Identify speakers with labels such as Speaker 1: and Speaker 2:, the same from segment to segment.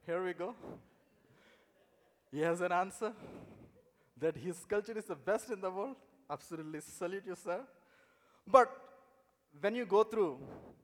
Speaker 1: Here we go. He has an answer that his culture is the best in the world. Absolutely salute you, sir. But when you go through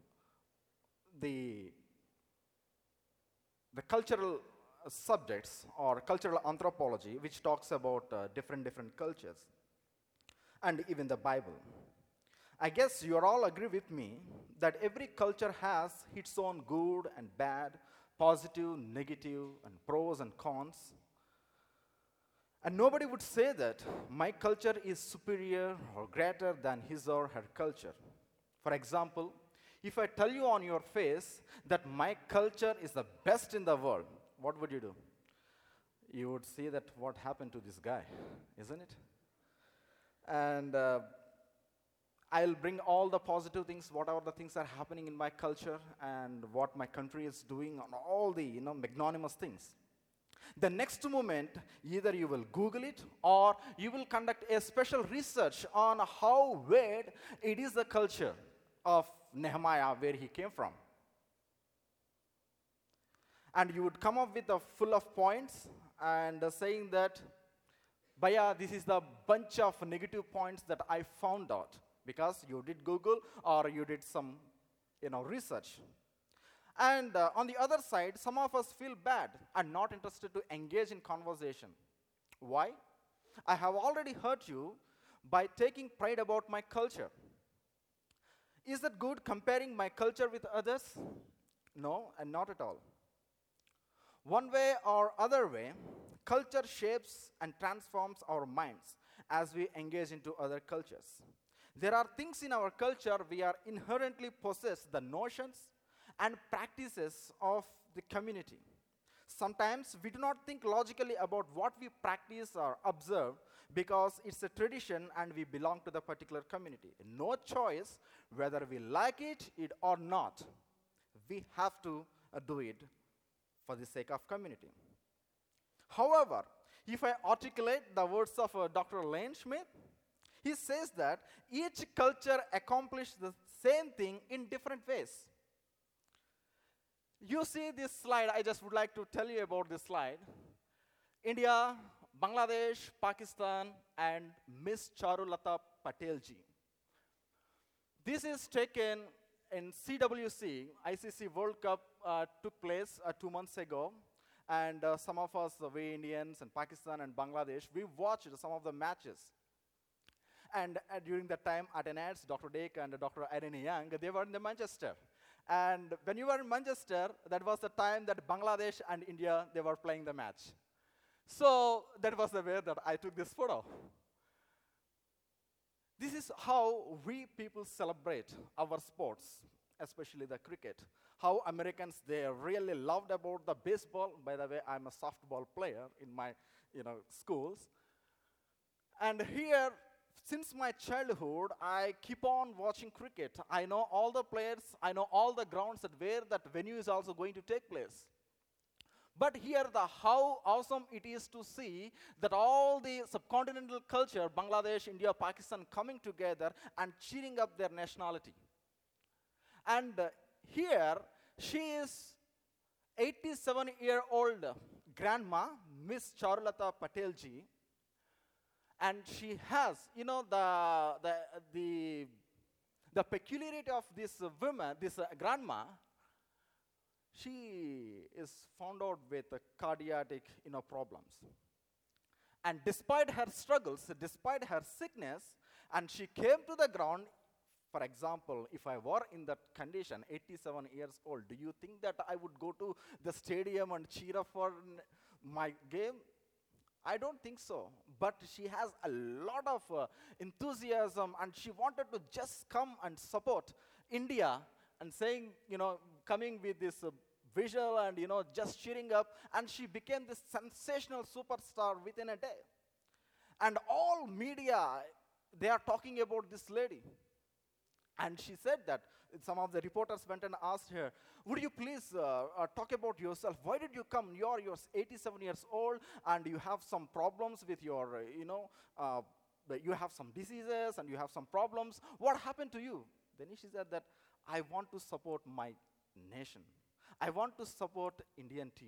Speaker 1: the, the cultural subjects or cultural anthropology, which talks about different cultures, and even the Bible, I guess you all agree with me that every culture has its own good and bad, positive, negative, and pros and cons. And nobody would say that my culture is superior or greater than his or her culture. For example, if I tell you on your face that my culture is the best in the world, what would you do? You would see that what happened to this guy, isn't it? And I'll bring all the positive things, whatever the things are happening in my culture and what my country is doing, on all the magnanimous things. The next moment, either you will Google it or you will conduct a special research on how weird it is the culture of Nehemiah, where he came from. And you would come up with a full of points and saying that, Baya, this is the bunch of negative points that I found out because you did Google or you did some research. And on the other side, some of us feel bad and not interested to engage in conversation. Why? I have already hurt you by taking pride about my culture. Is that good comparing my culture with others? No, and not at all. One way or other way, culture shapes and transforms our minds as we engage into other cultures. There are things in our culture we are inherently possess the notions and practices of the community. Sometimes we do not think logically about what we practice or observe because it's a tradition and we belong to the particular community. No choice whether we like it or not. We have to do it for the sake of community. However, if I articulate the words of Dr. Lane Smith, he says that each culture accomplishes the same thing in different ways. You see this slide, I just would like to tell you about this slide. India, Bangladesh, Pakistan, and Miss Charulata Patelji. This is taken in CWC, ICC World Cup took place 2 months ago. And some of us, we Indians and Pakistan and Bangladesh, we watched some of the matches. And during that time, Atenads, Dr. Dake and Dr. Irene Young, they were in the Manchester. And when you were in Manchester, that was the time that Bangladesh and India, they were playing the match. So that was the way that I took this photo. This is how we people celebrate our sports, especially the cricket. How Americans, they really loved about the baseball. By the way, I'm a softball player in my schools. And here, since my childhood, I keep on watching cricket. I know all the players, I know all the grounds that where that venue is also going to take place. But here, how awesome it is to see that all the subcontinental culture, Bangladesh, India, Pakistan, coming together and cheering up their nationality. And here, she is 87-year-old grandma, Miss Charulata Patelji. And she has, the peculiarity of this woman, this grandma, she is found out with cardiac, problems. And despite her struggles, despite her sickness, and she came to the ground. For example, if I were in that condition, 87 years old, do you think that I would go to the stadium and cheer up for my game? I don't think so. But she has a lot of enthusiasm, and she wanted to just come and support India and saying, coming with this visual and, just cheering up. And she became this sensational superstar within a day. And all media, they are talking about this lady. And she said that some of the reporters went and asked her, would you please talk about yourself? Why did you come? You're 87 years old and you have some problems with your, you have some diseases and you have some problems. What happened to you? Then she said that I want to support my nation. I want to support Indian team.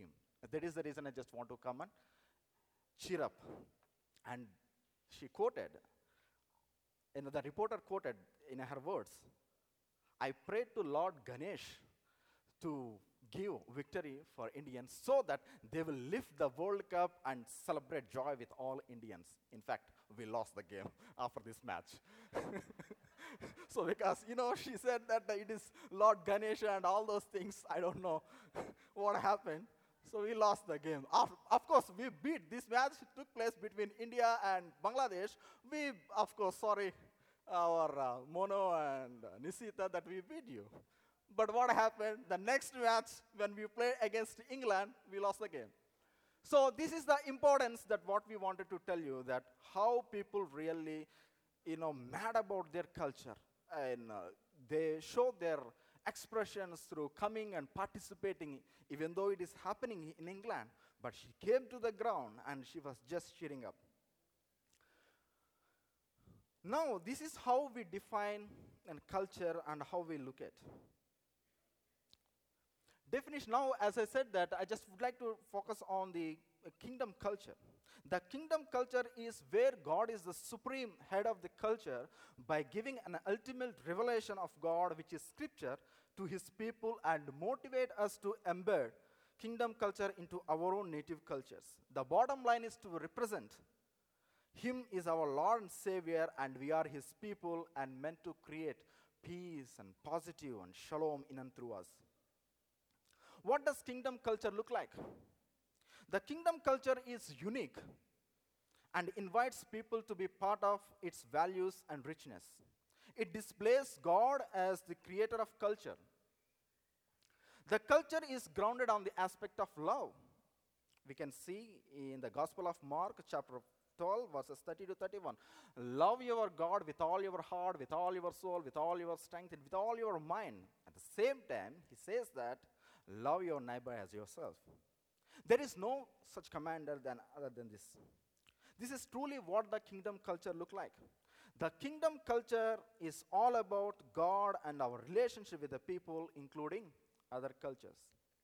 Speaker 1: That is the reason I just want to come and cheer up. And she quoted, the reporter quoted in her words, I prayed to Lord Ganesh to give victory for Indians so that they will lift the World Cup and celebrate joy with all Indians. In fact, we lost the game after this match. So because, she said that it is Lord Ganesha and all those things, I don't know what happened. So we lost the game. Of course, we beat. This match took place between India and Bangladesh. We, of course, sorry, our Mono and Nisita, that we beat you. But what happened? The next match, when we played against England, we lost the game. So this is the importance that what we wanted to tell you, that how people really, mad about their culture. And they show their expressions through coming and participating, even though it is happening in England. But she came to the ground and she was just cheering up. Now, this is how we define culture and how we look at. Definition. Now, as I said that, I just would like to focus on the kingdom culture. The kingdom culture is where God is the supreme head of the culture by giving an ultimate revelation of God, which is scripture, to his people and motivate us to embed kingdom culture into our own native cultures. The bottom line is to represent him is our Lord and Savior, and we are his people and meant to create peace and positive and shalom in and through us. What does kingdom culture look like? The kingdom culture is unique and invites people to be part of its values and richness. It displays God as the creator of culture. The culture is grounded on the aspect of love. We can see in the Gospel of Mark, chapter 12, verses 30 to 31. Love your God with all your heart, with all your soul, with all your strength, and with all your mind. At the same time, he says that love your neighbor as yourself. There is no such command other than this. This is truly what the kingdom culture look like. The kingdom culture is all about God and our relationship with the people, including other cultures.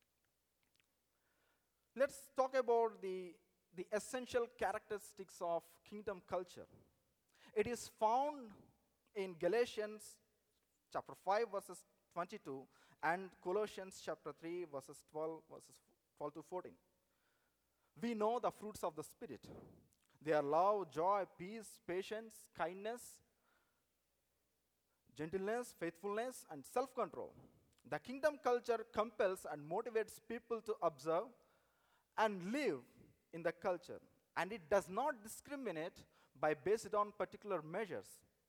Speaker 1: Let's talk about the essential characteristics of kingdom culture. It is found in Galatians chapter 5, verses 22, and Colossians chapter 3, verses 12 to 14. We know the fruits of the Spirit. They are love, joy, peace, patience, kindness, gentleness, faithfulness, and self-control. The kingdom culture compels and motivates people to observe and live in the culture, and it does not discriminate based on particular measures.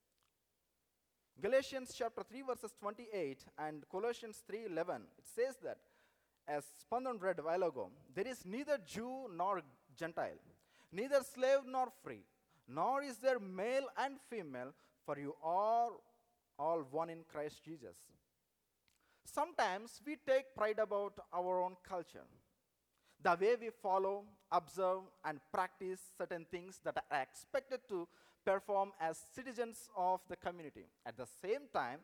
Speaker 1: Galatians chapter 3, verses 28 and Colossians 3:11, it says that, as Spandan read a while ago, there is neither Jew nor Gentile, neither slave nor free, nor is there male and female, for you are all one in Christ Jesus. Sometimes we take pride about our own culture, the way we follow, observe, and practice certain things that are expected to perform as citizens of the community. At the same time,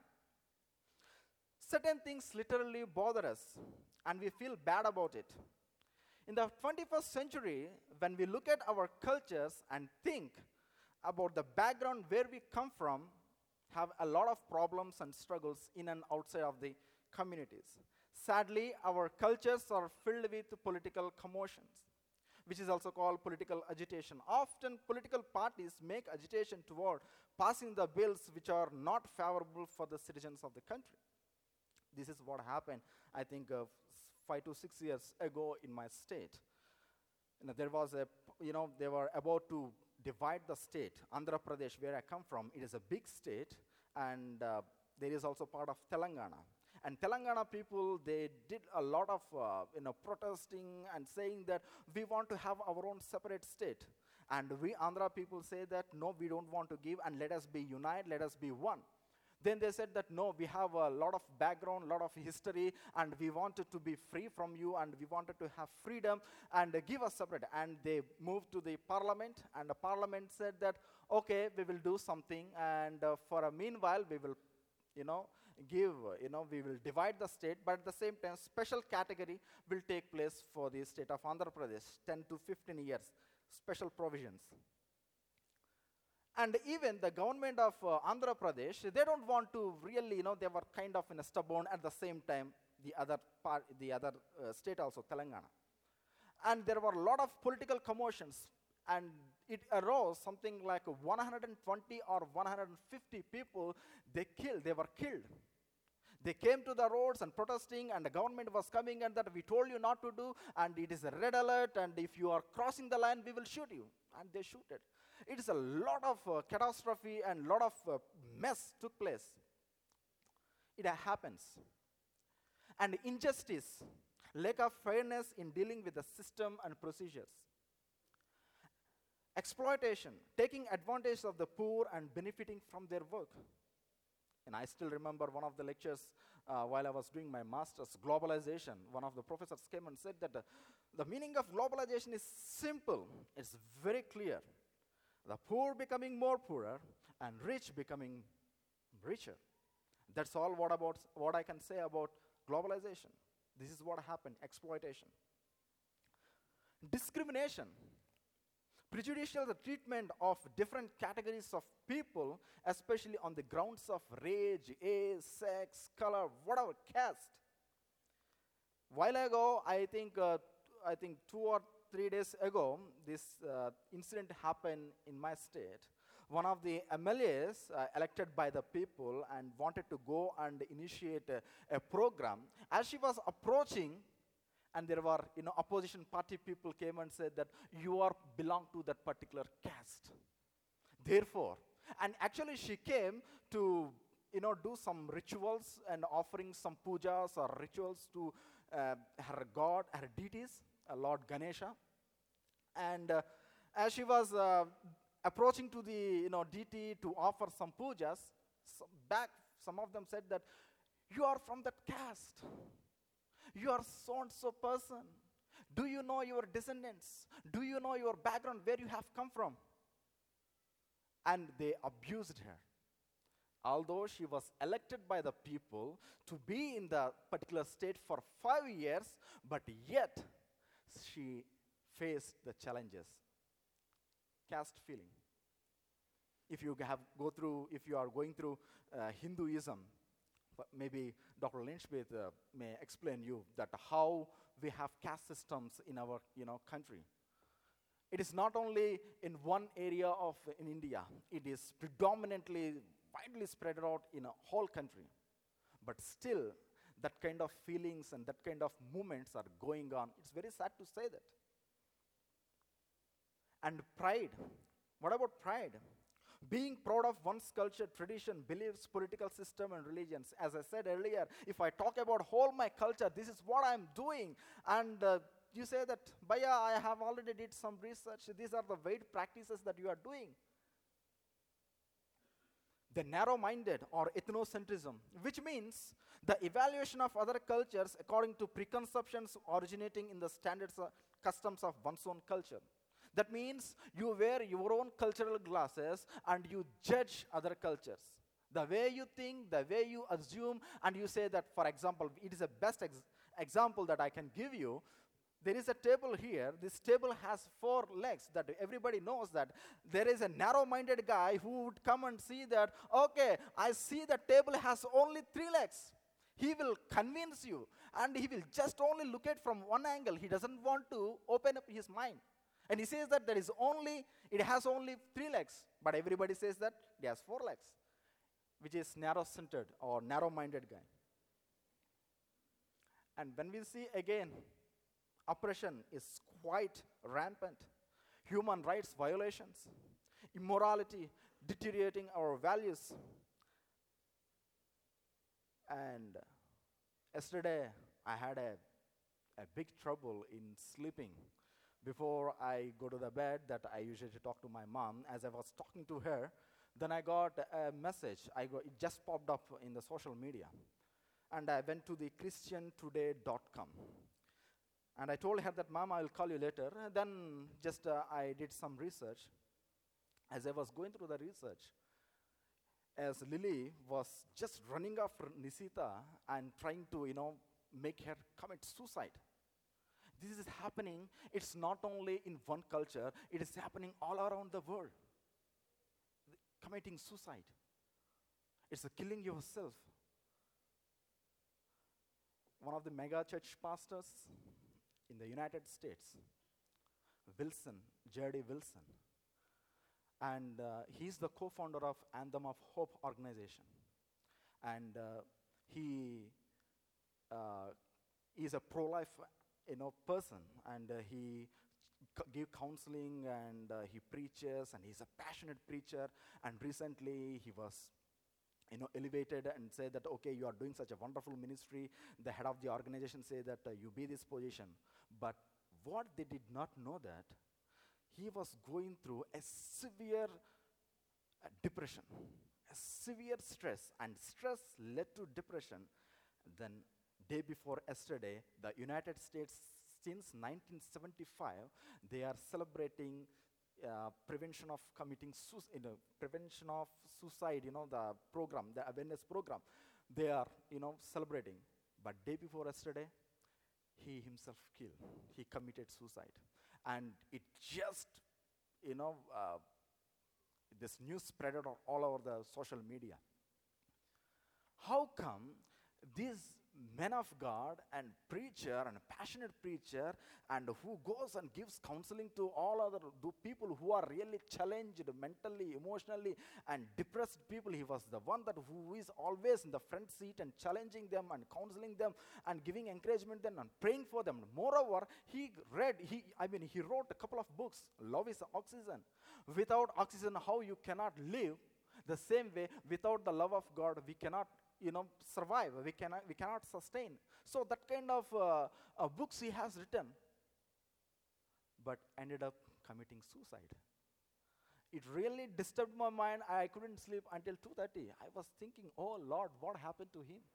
Speaker 1: certain things literally bother us, and we feel bad about it. In the 21st century, when we look at our cultures and think about the background where we come from, have a lot of problems and struggles in and outside of the communities. Sadly, our cultures are filled with political commotions, which is also called political agitation. Often, political parties make agitation toward passing the bills which are not favorable for the citizens of the country. This is what happened, I think, 5 to 6 years ago in my state. There was they were about to divide the state. Andhra Pradesh, where I come from, it is a big state, and there is also part of Telangana. And Telangana people, they did a lot of protesting and saying that we want to have our own separate state. And we Andhra people say that, no, we don't want to give, and let us be united, let us be one. Then they said that, no, we have a lot of background, a lot of history, and we wanted to be free from you, and we wanted to have freedom, and give us separate. And they moved to the parliament, and the parliament said that, okay, we will do something, and for a meanwhile, we will you know, give, we will divide the state, but at the same time, special category will take place for the state of Andhra Pradesh, 10 to 15 years, special provisions. And even the government of Andhra Pradesh, they don't want to really, they were kind of in a stubborn at the same time, the other state also, Telangana. And there were a lot of political commotions, and it arose something like 120 or 150 people, they were killed. They came to the roads and protesting, and the government was coming and that we told you not to do, and it is a red alert, and if you are crossing the line, we will shoot you. And they shoot it. It is a lot of catastrophe and lot of mess took place. It happens. And injustice, lack of fairness in dealing with the system and procedures. Exploitation, taking advantage of the poor and benefiting from their work. And I still remember one of the lectures while I was doing my master's, globalization. One of the professors came and said that the meaning of globalization is simple. It's very clear. The poor becoming more poorer and rich becoming richer. That's all what I can say about globalization. This is what happened, exploitation. Discrimination. Prejudicial treatment of different categories of people, especially on the grounds of race, age, sex, color, whatever, caste. While ago, I think 2 or 3 days ago, this incident happened in my state. One of the MLAs elected by the people and wanted to go and initiate a program. As she was approaching, and there were, opposition party people came and said that you belong to that particular caste. Therefore, and actually she came to, do some rituals and offering some pujas or rituals to her god, her deities, Lord Ganesha. And as she was approaching to the, deity to offer some pujas, some of them said that you are from that caste. You are so-and-so person. Do you know your descendants? Do you know your background, where you have come from? And they abused her. Although she was elected by the people to be in the particular state for 5 years, but yet she faced the challenges. Caste feeling. If you are going through Hinduism, maybe Dr. Lynchbeth may explain you that how we have caste systems in our country. It is not only in one area in India. It is predominantly widely spread out in a whole country. But still, that kind of feelings and that kind of movements are going on. It's very sad to say that. And pride. What about pride? Being proud of one's culture, tradition, beliefs, political system, and religions. As I said earlier, if I talk about whole my culture, this is what I'm doing. And you say that, Bhaiya, I have already did some research. These are the weight practices that you are doing. The narrow-minded or ethnocentrism, which means the evaluation of other cultures according to preconceptions originating in the standards of customs of one's own culture. That means you wear your own cultural glasses and you judge other cultures. The way you think, the way you assume, and you say that, for example, it is the best example that I can give you. There is a table here. This table has 4 legs. That everybody knows that. There is a narrow-minded guy who would come and see that, okay, I see the table has only 3 legs. He will convince you, and he will just only look at from one angle. He doesn't want to open up his mind. And he says that it has only 3 legs. But everybody says that it has 4 legs, which is narrow-centered or narrow-minded guy. And when we see again, oppression is quite rampant. Human rights violations, immorality, deteriorating our values. And yesterday, I had a big trouble in sleeping. Before I go to the bed, that I usually talk to my mom. As I was talking to her, then I got a message. It just popped up in the social media. And I went to the christiantoday.com. And I told her that, Mom, I will call you later. Then I did some research. As I was going through the research, as Lily was just running after Nisita and trying to, make her commit suicide. This is happening, it's not only in one culture, it is happening all around the world. Committing suicide. It's a killing yourself. One of the mega church pastors in the United States, Wilson, J.D. Wilson, and he's the co-founder of Anthem of Hope organization. And he is a pro-life, person, and he give counseling, and he preaches, and he's a passionate preacher. And recently he was elevated and said that, okay, you are doing such a wonderful ministry. The head of the organization said that you be this position. But what they did not know that he was going through a severe depression, a severe stress, and stress led to depression. Then day before yesterday, the United States, since 1975, they are celebrating prevention of committing suicide, prevention of suicide, the program, the awareness program. They are, celebrating. But day before yesterday, he himself killed. He committed suicide. And it just, this news spread out all over the social media. How come these men of God and preacher and passionate preacher and who goes and gives counseling to all other people who are really challenged mentally, emotionally, and depressed people, he was the one that who is always in the front seat and challenging them and counseling them and giving encouragement them and praying for them. Moreover, he wrote a couple of books. Love is oxygen. Without oxygen, how you cannot live? The same way, without the love of God, we cannot survive. We cannot sustain. So that kind of books he has written, but ended up committing suicide. It really disturbed my mind. I couldn't sleep until 2:30. I was thinking, oh Lord, what happened to him?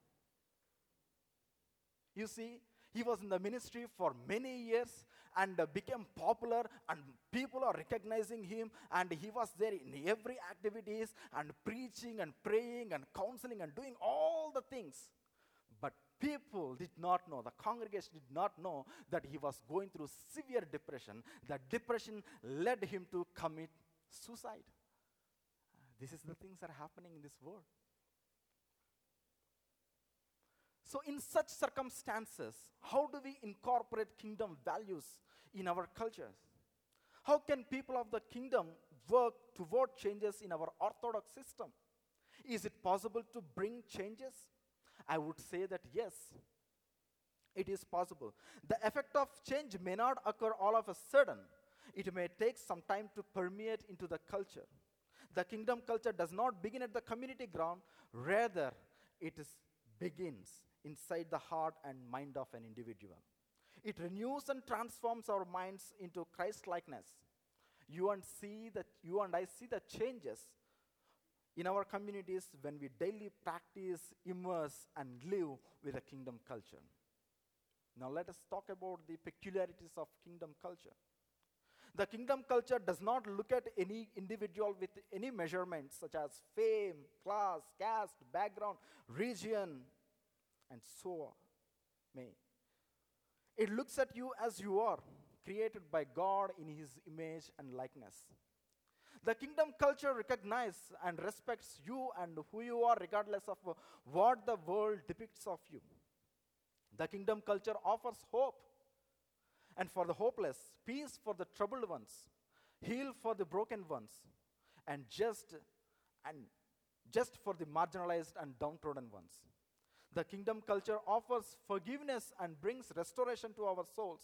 Speaker 1: You see, he was in the ministry for many years and became popular, and people are recognizing him, and he was there in every activities and preaching and praying and counseling and doing all the things. But people did not know, the congregation did not know that he was going through severe depression. That depression led him to commit suicide. This is the things that are happening in this world. So in such circumstances, how do we incorporate kingdom values in our cultures? How can people of the kingdom work toward changes in our orthodox system? Is it possible to bring changes? I would say that yes, it is possible. The effect of change may not occur all of a sudden. It may take some time to permeate into the culture. The kingdom culture does not begin at the community ground. Rather, it begins inside the heart and mind of an individual. It renews and transforms our minds into Christ-likeness. You and I see the changes in our communities when we daily practice, immerse, and live with a kingdom culture. Now let us talk about the peculiarities of kingdom culture. The kingdom culture does not look at any individual with any measurements such as fame, class, caste, background, region, and so on. It looks at you as you are, created by God in his image and likeness. The kingdom culture recognizes and respects you and who you are regardless of what the world depicts of you. The kingdom culture offers hope, and for the hopeless, peace for the troubled ones, heal for the broken ones, and just for the marginalized and downtrodden ones. The kingdom culture offers forgiveness and brings restoration to our souls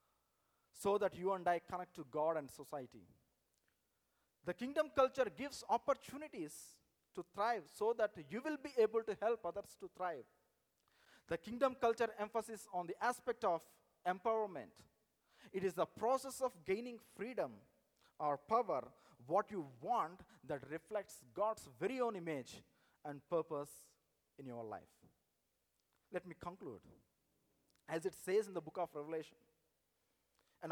Speaker 1: so that you and I connect to God and society. The kingdom culture gives opportunities to thrive so that you will be able to help others to thrive. The kingdom culture emphasis on the aspect of empowerment. It is the process of gaining freedom or power, what you want, that reflects God's very own image and purpose in your life. Let me conclude. As it says in the book of Revelation, and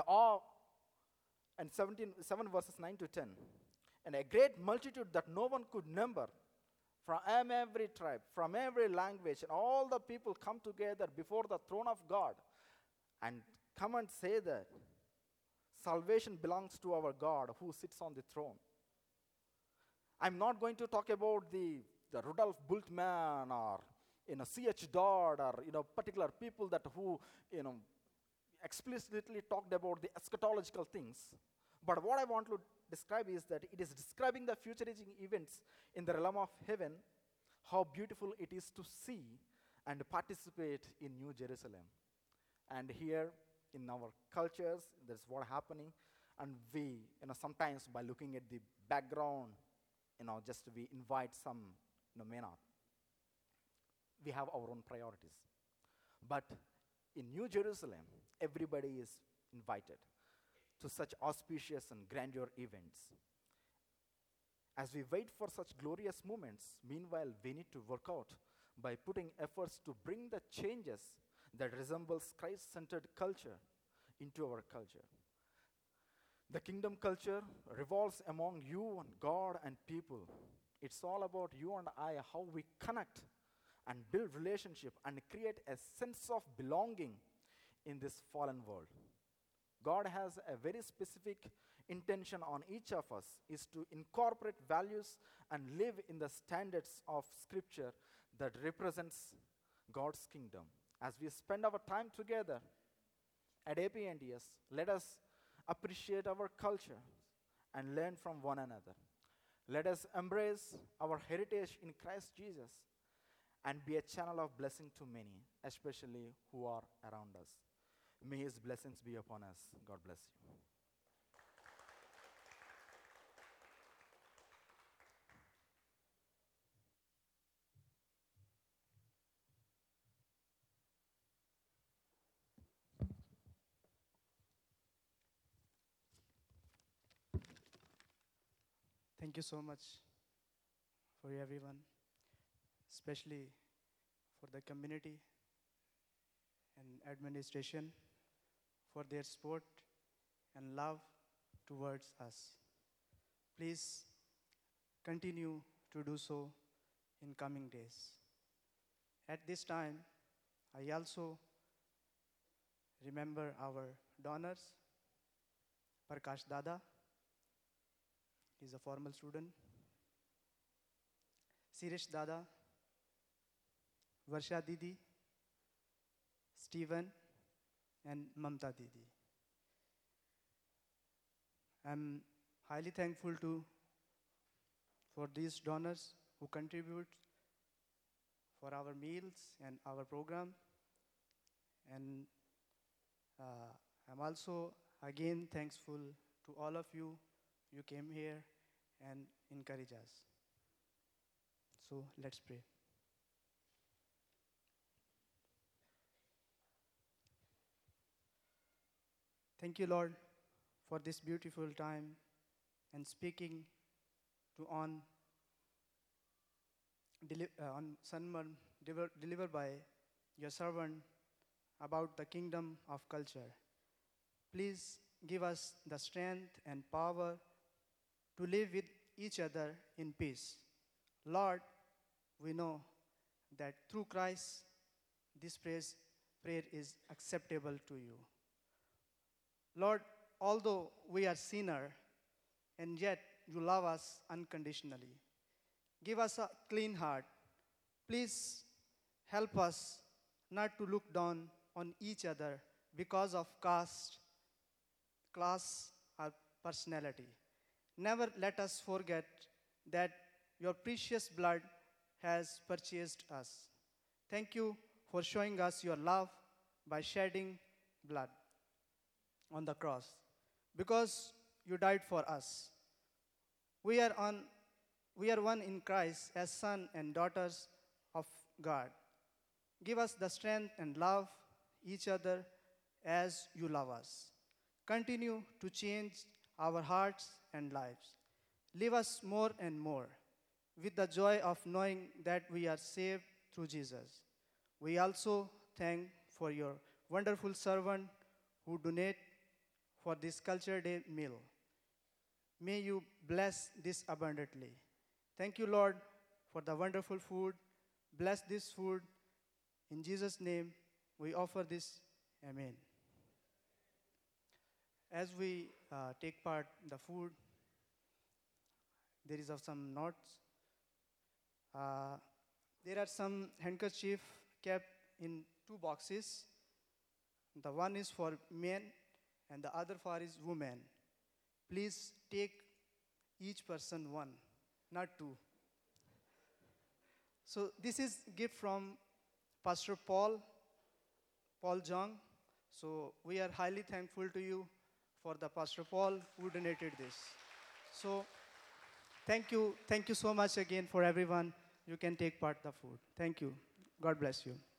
Speaker 1: 7 verses 9 to 10, and a great multitude that no one could number, from every tribe, from every language, and all the people come together before the throne of God and come and say that salvation belongs to our God who sits on the throne. I'm not going to talk about the Rudolf Bultmann or C.H. Dodd or particular people that who explicitly talked about the eschatological things. But what I want to describe is that it is describing the futuristic events in the realm of heaven, how beautiful it is to see and participate in New Jerusalem. And here in our cultures, that's what happening. And we, sometimes by looking at the background, just we invite some, may not. We have our own priorities. But in New Jerusalem, everybody is invited to such auspicious and grandeur events. As we wait for such glorious moments, meanwhile, we need to work out by putting efforts to bring the changes that resembles Christ-centered culture into our culture. The kingdom culture revolves among you and God and people. It's all about you and I, how we connect and build relationship and create a sense of belonging in this fallen world. God has a very specific intention on each of us is to incorporate values and live in the standards of Scripture that represents God's kingdom. As we spend our time together at APNDS, let us appreciate our culture and learn from one another. Let us embrace our heritage in Christ Jesus and be a channel of blessing to many, especially who are around us. May His blessings be upon us. God bless you.
Speaker 2: Thank you so much for everyone, especially for the community and administration for their support and love towards us. Please continue to do so in coming days. At this time, I also remember our donors, Prakash Dada. He's a formal student. Sirish Dada, Varsha Didi, Stephen, and Mamta Didi. I'm highly thankful for these donors who contribute for our meals and our program. And I'm also again thankful to all of you. You came here and encourage us. So let's pray. Thank you, Lord, for this beautiful time and speaking on sermon delivered by your servant about the kingdom of culture. Please give us the strength and power to live with each other in peace. Lord, we know that through Christ, this prayer is acceptable to you. Lord, although we are sinners, and yet you love us unconditionally. Give us a clean heart. Please help us not to look down on each other because of caste, class, or personality. Never let us forget that your precious blood has purchased us. Thank you for showing us your love by shedding blood on the cross. Because you died for us. We are one in Christ as sons and daughters of God. Give us the strength and love each other as you love us. Continue to change our hearts and lives. Leave us more and more with the joy of knowing that we are saved through Jesus. We also thank for your wonderful servant who donate for this Culture Day meal. May you bless this abundantly. Thank you, Lord, for the wonderful food. Bless this food. In Jesus' name, we offer this. Amen. As we take part in the food, there is some notes. There are some handkerchief kept in two boxes. The one is for men and the other for is women. Please take each person one, not two. So this is gift from Pastor Paul Jong. So we are highly thankful to you for the Pastor Paul who donated this. So thank you so much again for everyone. You can take part the food. Thank you. God bless you.